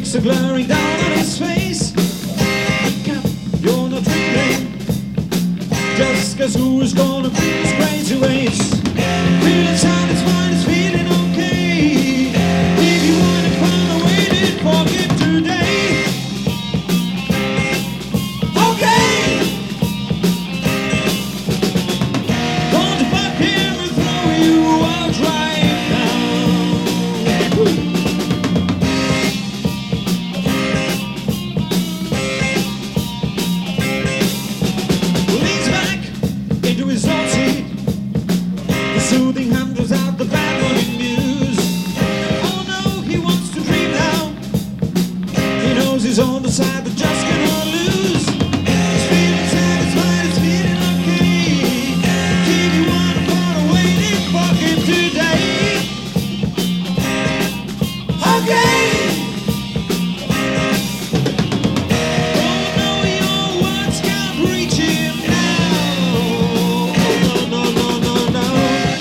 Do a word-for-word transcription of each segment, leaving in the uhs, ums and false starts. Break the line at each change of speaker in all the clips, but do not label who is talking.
cheeks are glaring down on his face. Cap, you're not dreaming. Just guess who is gonna bring this crazy waves? Feeling satisfied, it's feeling okay. If you wanna find a way to forgive today, okay. Don't you fuck him and throw you out right now. Leans back into his own seat. The soothing hand goes out the bad morning news. Oh no, he wants to dream now. He knows he's on the side that just cannot lose. He's feeling satisfied, he's feeling okay. If you wanna find a way to fuck him today, okay. Oh no, your words can't reach him now. No, no, no, no, no.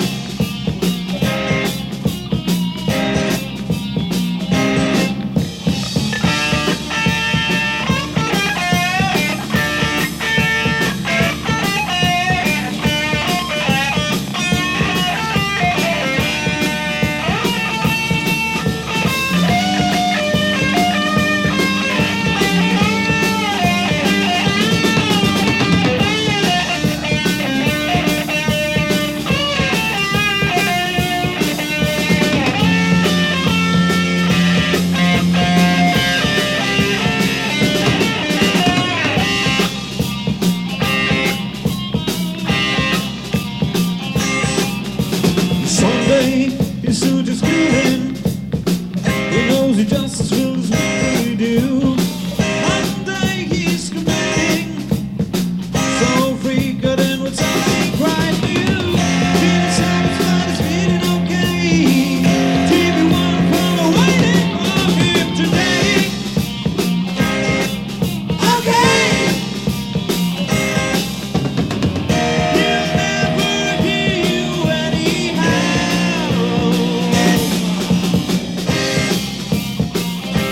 Someday his suit is screaming. He knows he just as well as we do. Monday he's committing. So freaked in with something quite new. Feeling satisfied, he's feeling okay. If you wanna find a way to fuck him today, okay. He'll never hear you anyhow.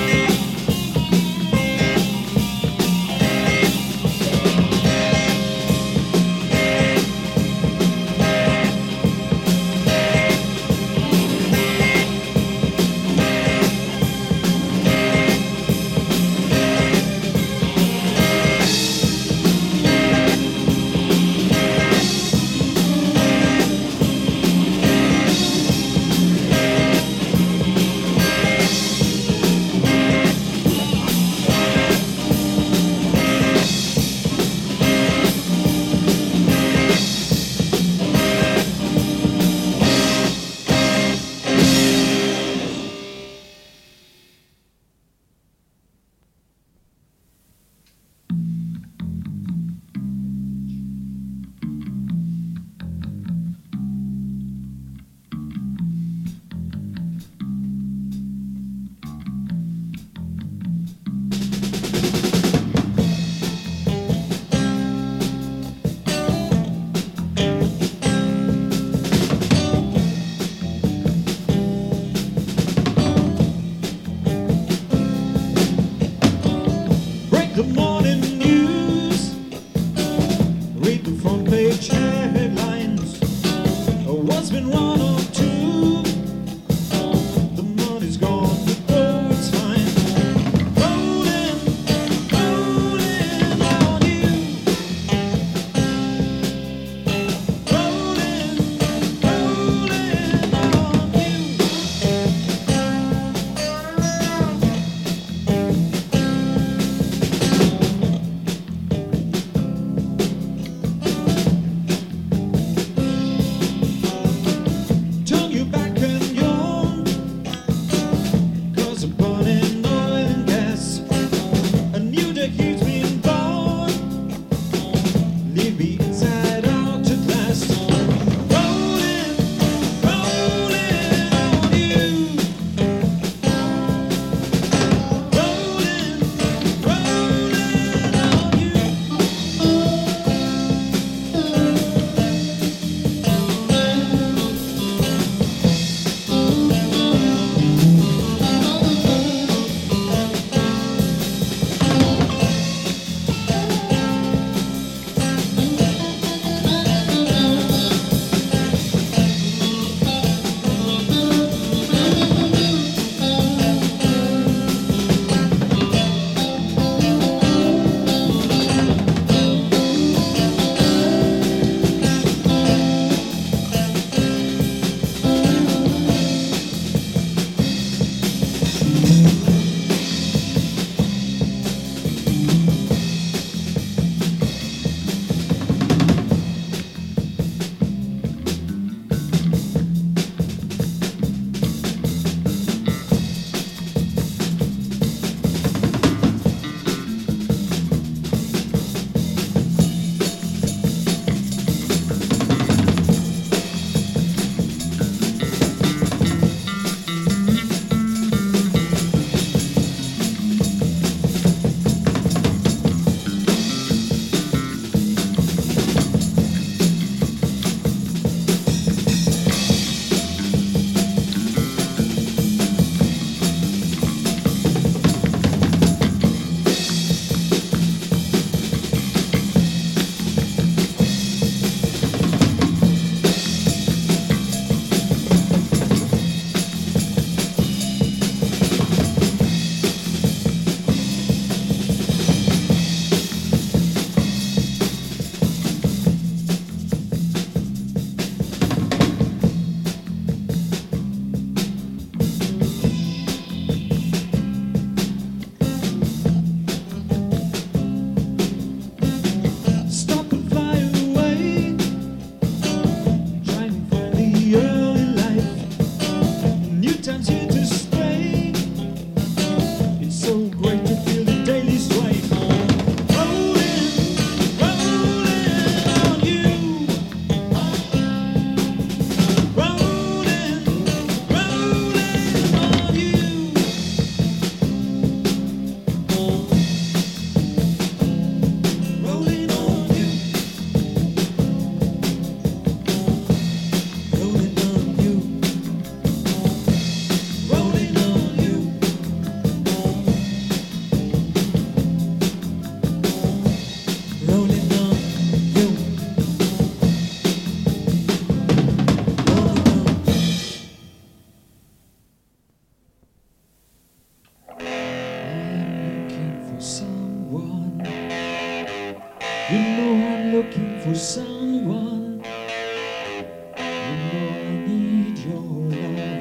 You know I'm looking for someone. You know I need your love.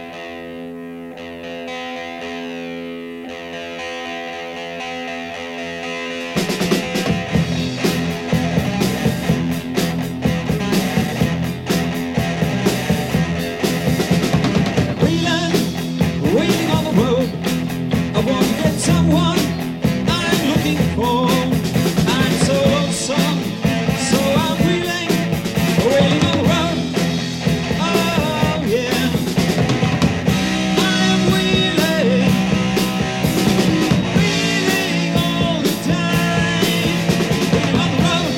Waiting, waiting on the road. I want to get someone I'm looking for. I'm so lonesome, so I'm waiting, waiting on the road. Oh yeah, I'm waiting, waiting all the time, waiting on the road.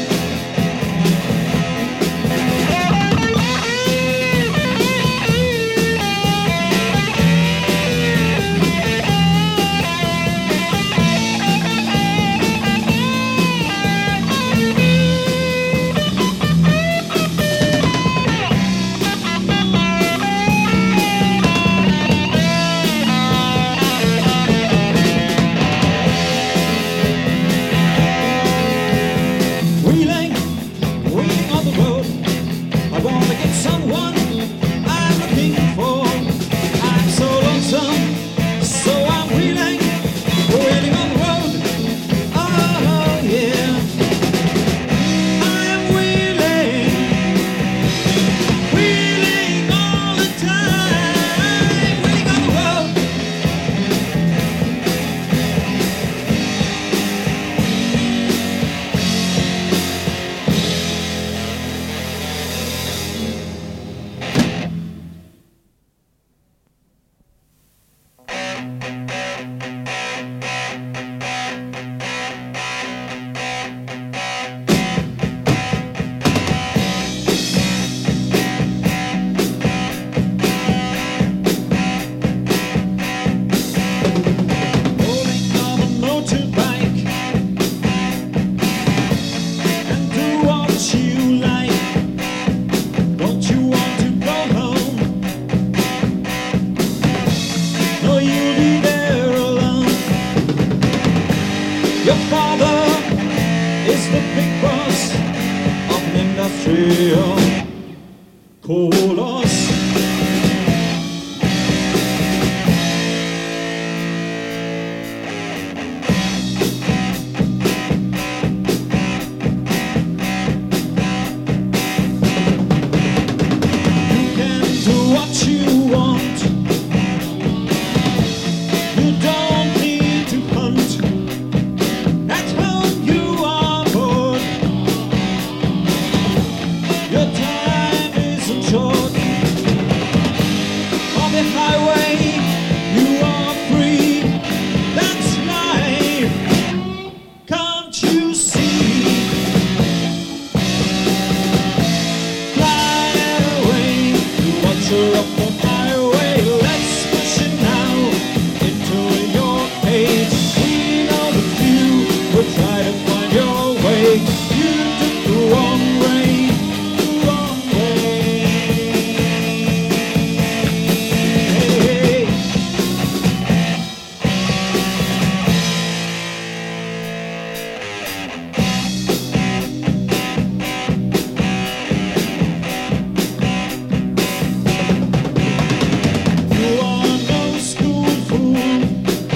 Wheeling, waiting on the road. I want to get someone I'm looking for. I'm so lonesome, so I'm wheeling, waiting on the road. Oh yeah, I'm wheeling, wheeling all the time, waiting on the road. Rolling on a motorbike and do what you like. Don't you want to go home? No, you'll be there alone. Your father is the big boss of an industrial coloss. You can do what you want. You don't need to hunt. At home you are bored. Your time isn't short. On the highway you are free. That's life. Can't you see? Fly away. You want your up the highway. Let's push it now into your cage. We know the few will try to find your way. You took the wrong way, the wrong way. Hey, hey. You are no school fool.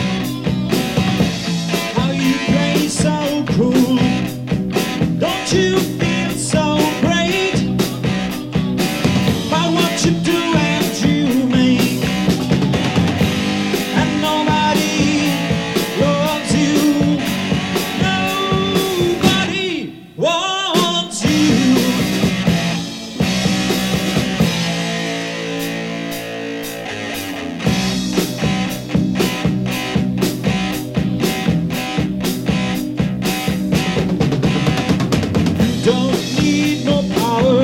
How you play so cruel. Don't you feel so great by what you do and you make? And nobody loves you. Nobody wants you. Don't need no power.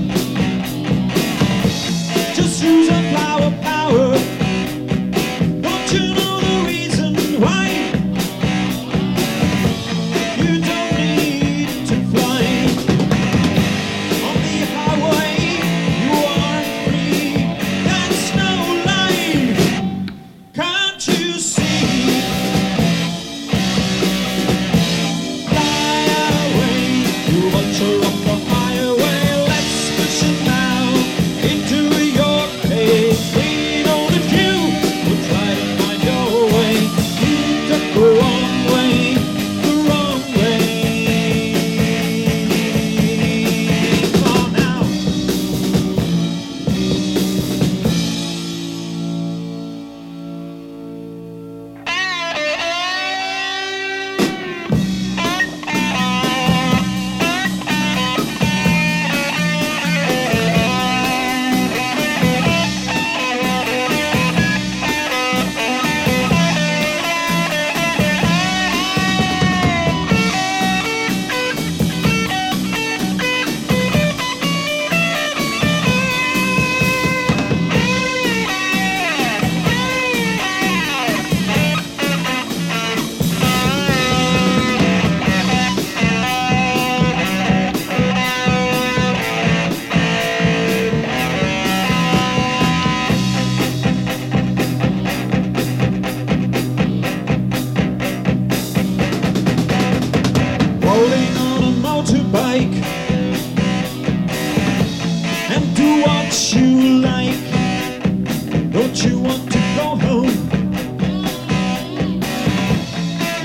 Just use a flower power. Don't you know the reason why? You don't need to fly. On the highway you are free. That's no life. Can't you see? Fly away.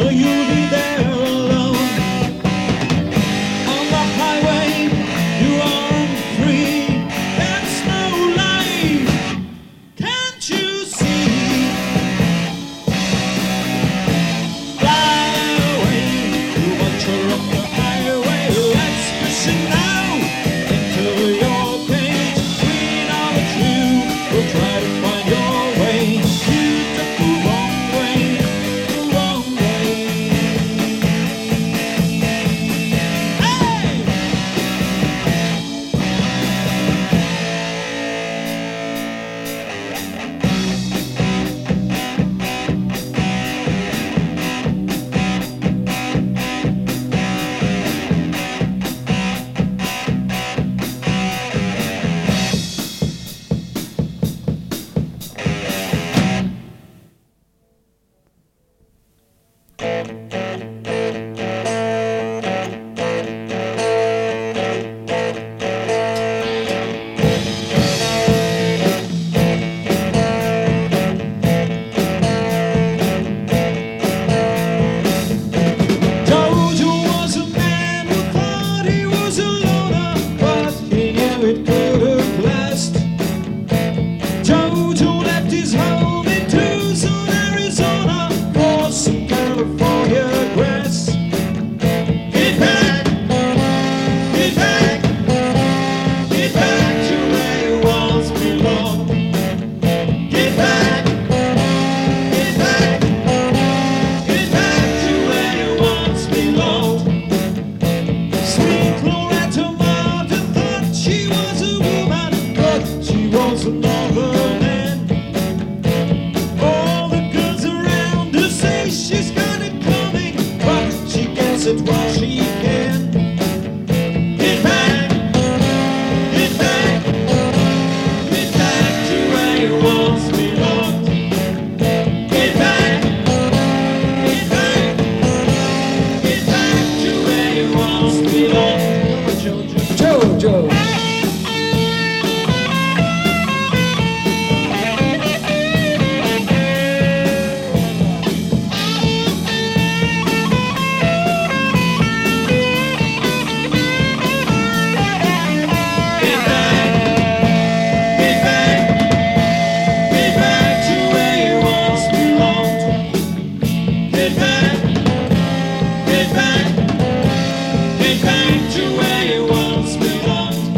so you'll be there alone. On the highway, you are free. That's no lie. Can't you see? Fly away, you want to rock the highway. Let's push it now into your cage. We know that you will try to find your way. You took the wrong way, the wrong way. Hey! Jojo was a man who thought he was a loner, but he knew it could have last. Jojo left his home in Tucson, Arizona, for some California grass. Get back, get back, get back to where you once belonged. Get back, get back, get back to where you once belonged. Sweet Loretta Martin thought she was a woman, but she was another man. All the girls around her say she's got it coming, but she gets it while she can. Get back, get back, get back to where you once belonged. Get back, get back, get back to where you once belonged. Jojo. Jojo. Get back, get back, get back to where you once belonged. Get back, get back, get back to where you once belonged.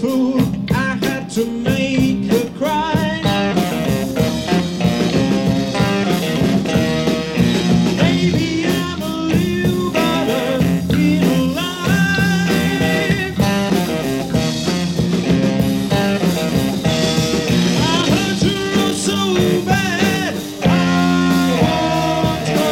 fool, I had to make her cry. Baby, I'm a little better in life. I hurt her so bad, I want her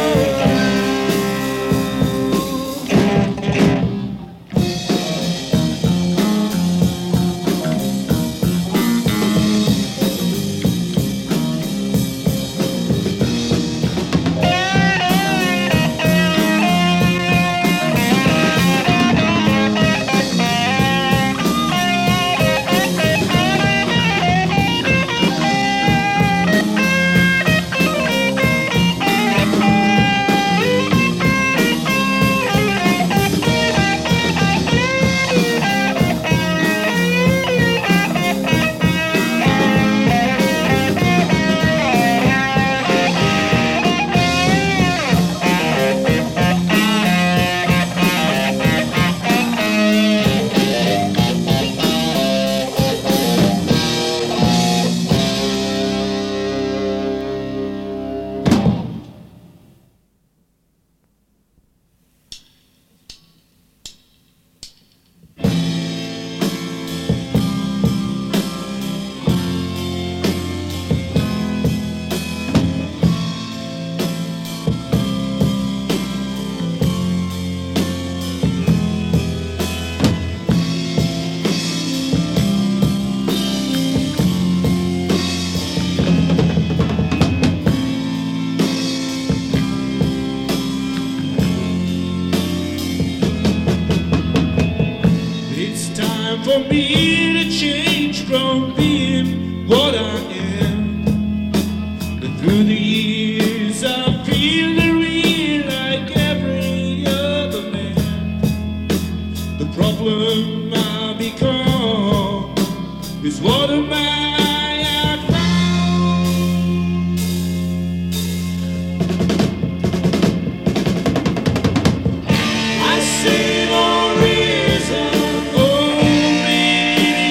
for me to change from being what I am. But through the years I feel the real like every other man. The problem I become is what am I at found. I see no reason. Oh, baby,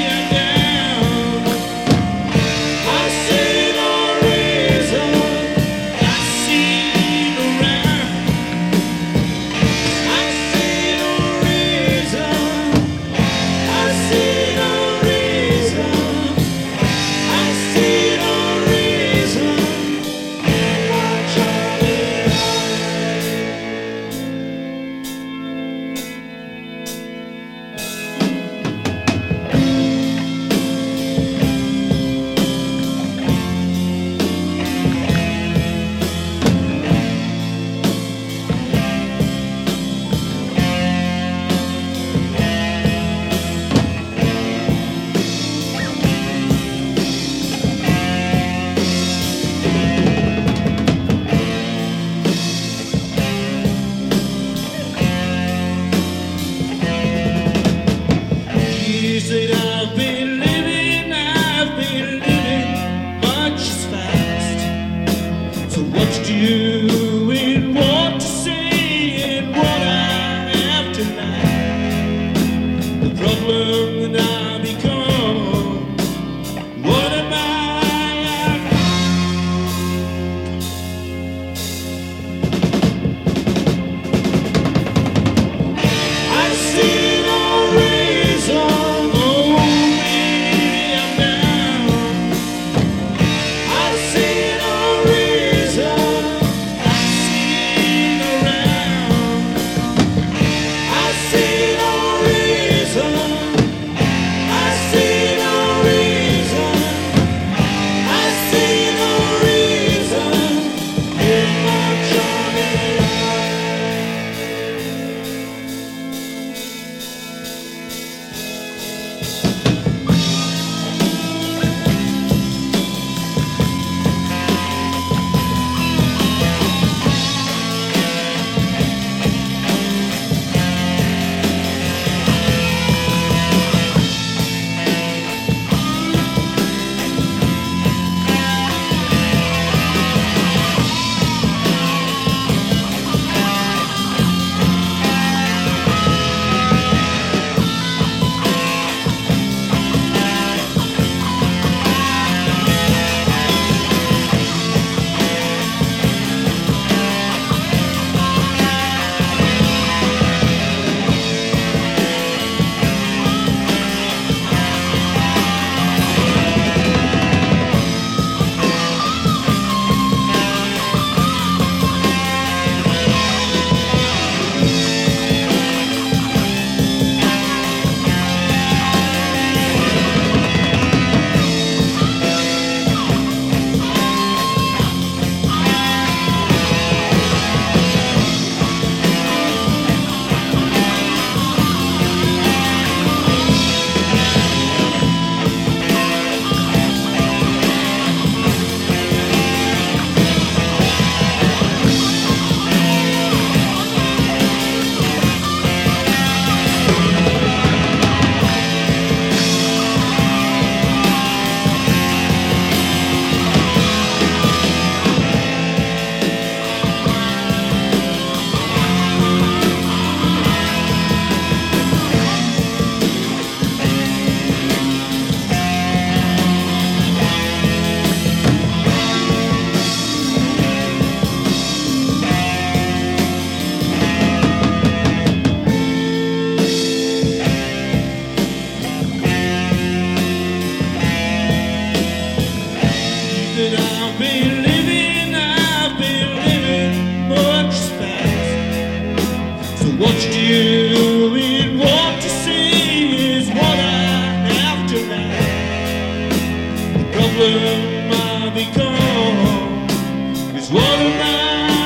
What you doing, what to see is what I have to know. The problem I become is what am I?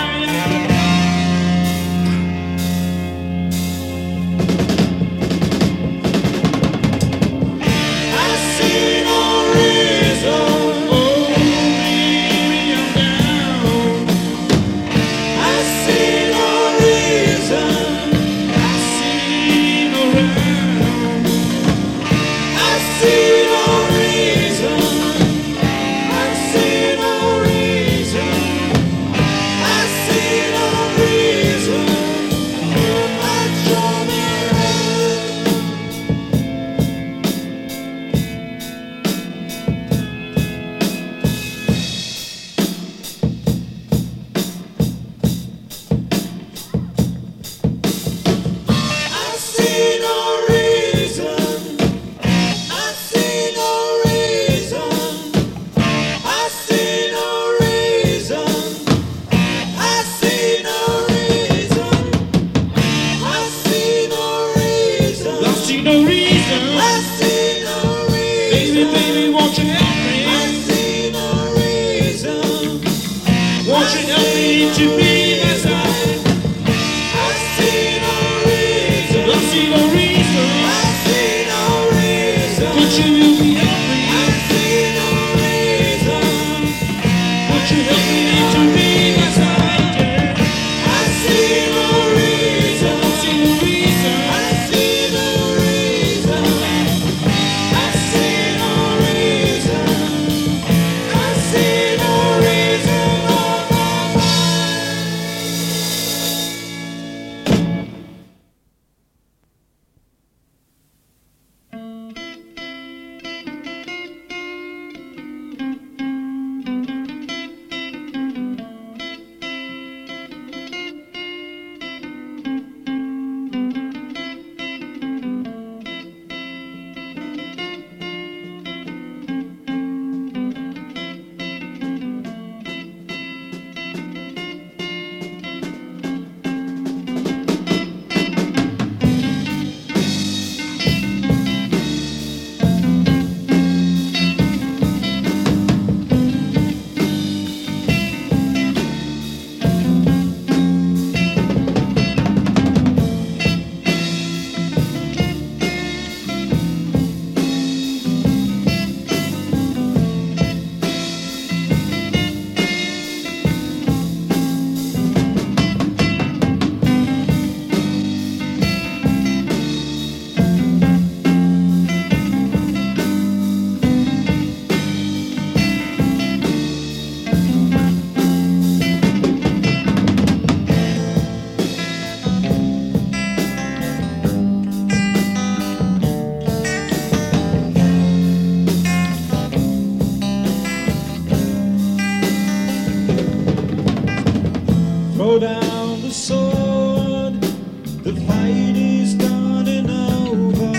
Down the sword, the fight is done and over.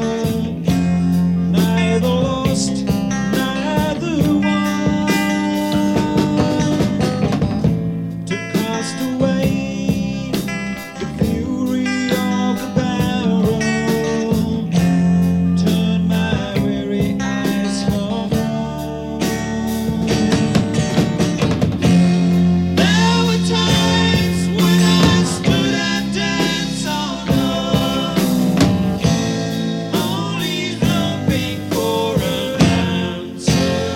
Neither lost, neither won. To cast away the fury of the barrel, turn my weary eyes from home. There were times when I stood and danced on love, only hoping for an answer.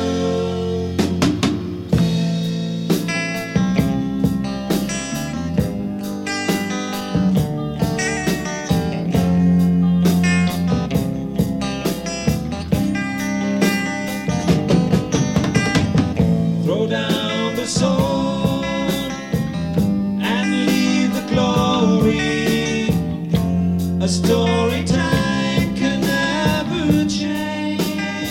Throw down the sword and leave the glory. A story time can never change.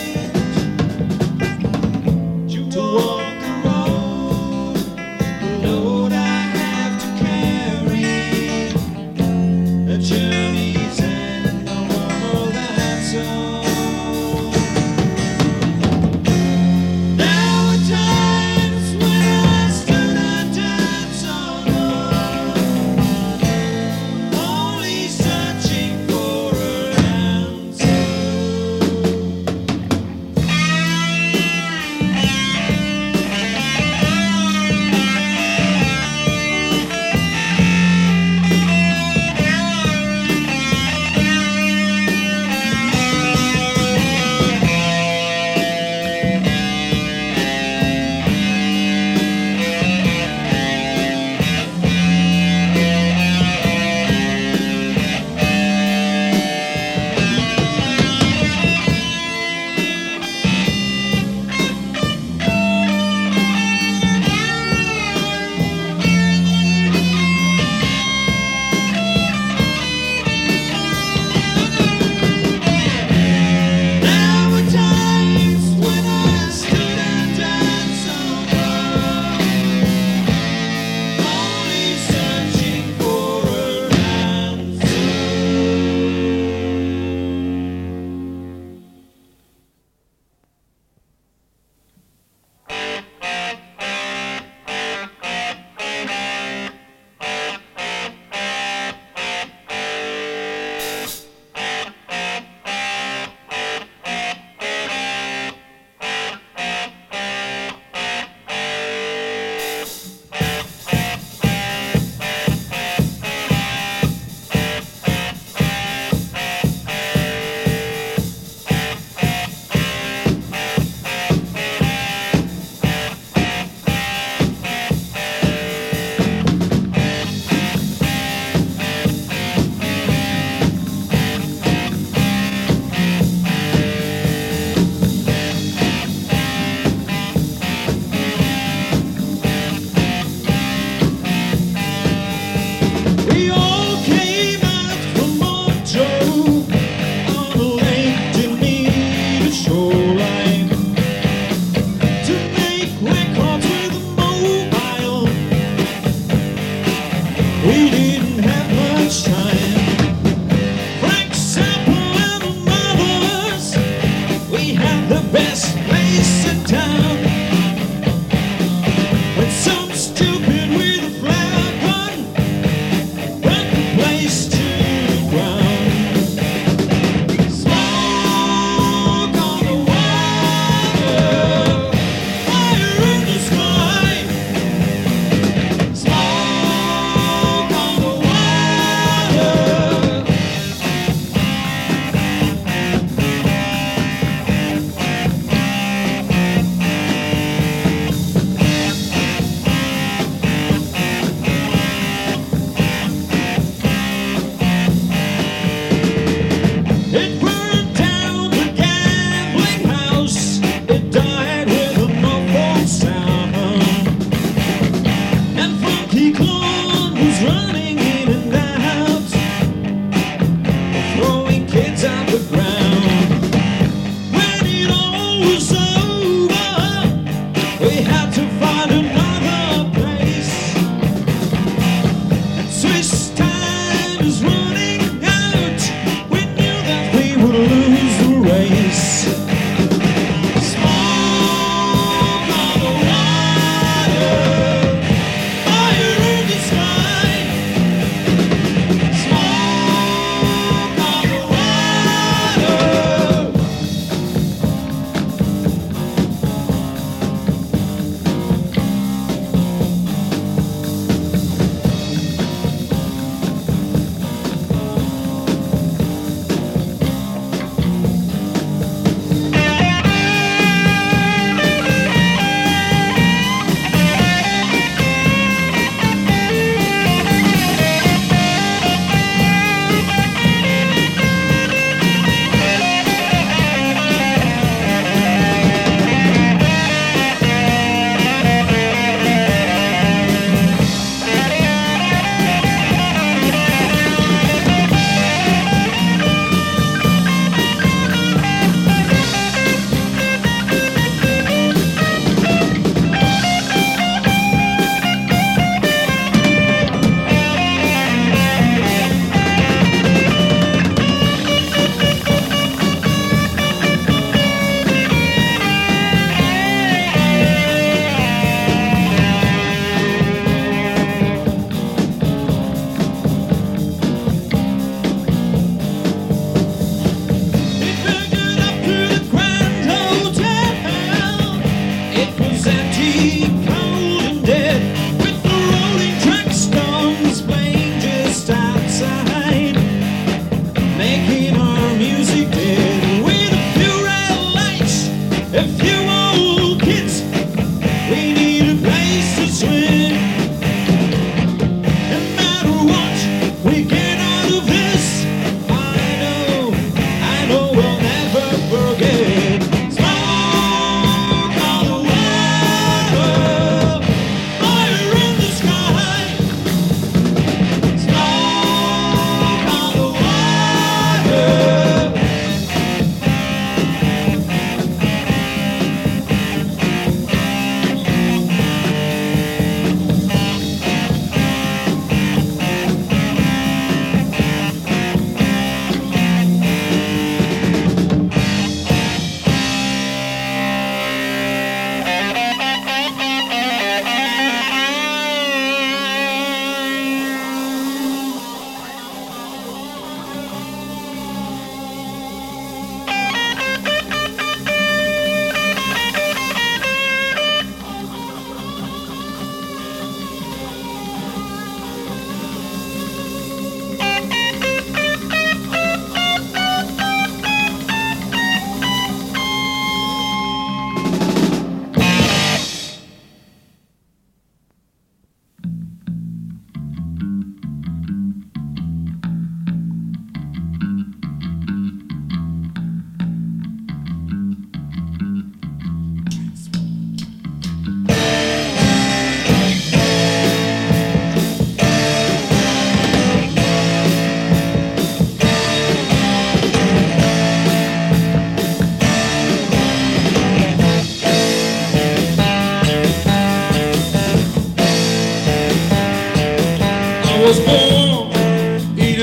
To walk the road, the load I have to carry. A journey's end, a world that's all. There were times when I stood and danced on love,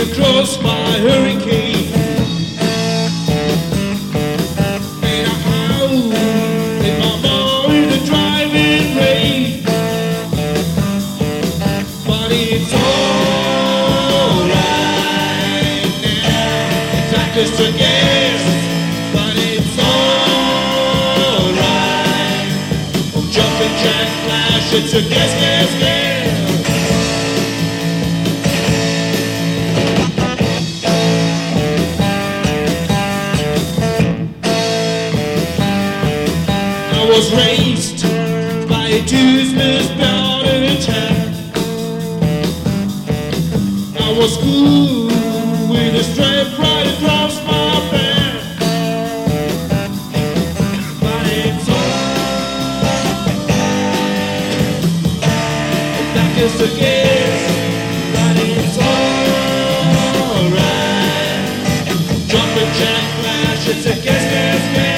across by hurricane. And I howl in my bar in the driving rain. But it's alright now. It's like this again. But it's alright. I'm jumping jack flash. It's a guess, guess, guess. I was raised by a Tuesday's powder in town. I was cool with a stripe right across my back. But it's alright. That is the case. But it's alright. Jumping jack flash, it's a guess, guess, guess.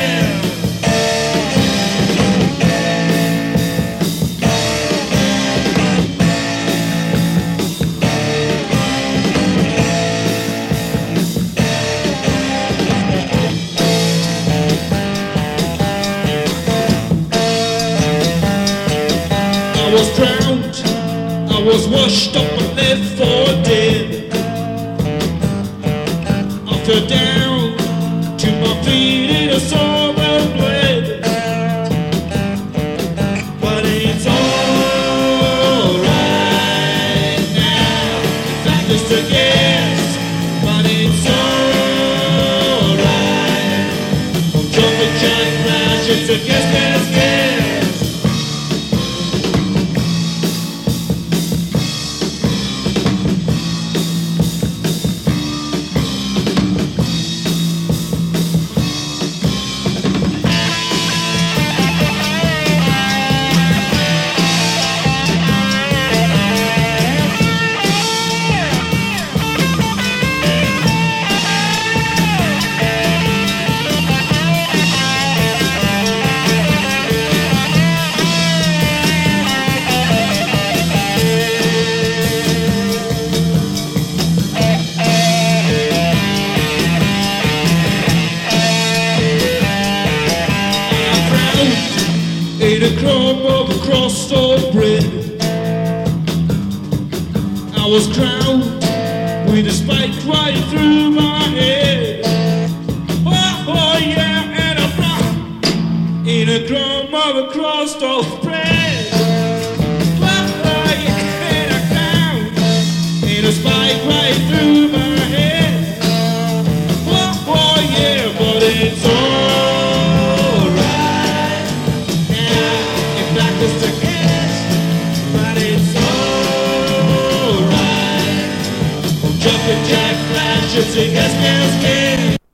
I was drowned, I was washed up and left for dead. I fell down to my feet in a sorrow bled. But it's alright now. It's like this to guess, but it's alright. I'm jumping jack flash, it's a guess, guess, guess. Ate a crumb of a crust of bread. I was crowned with a spike right through my head. Oh, oh yeah, and a brought in a crumb of a crust of bread.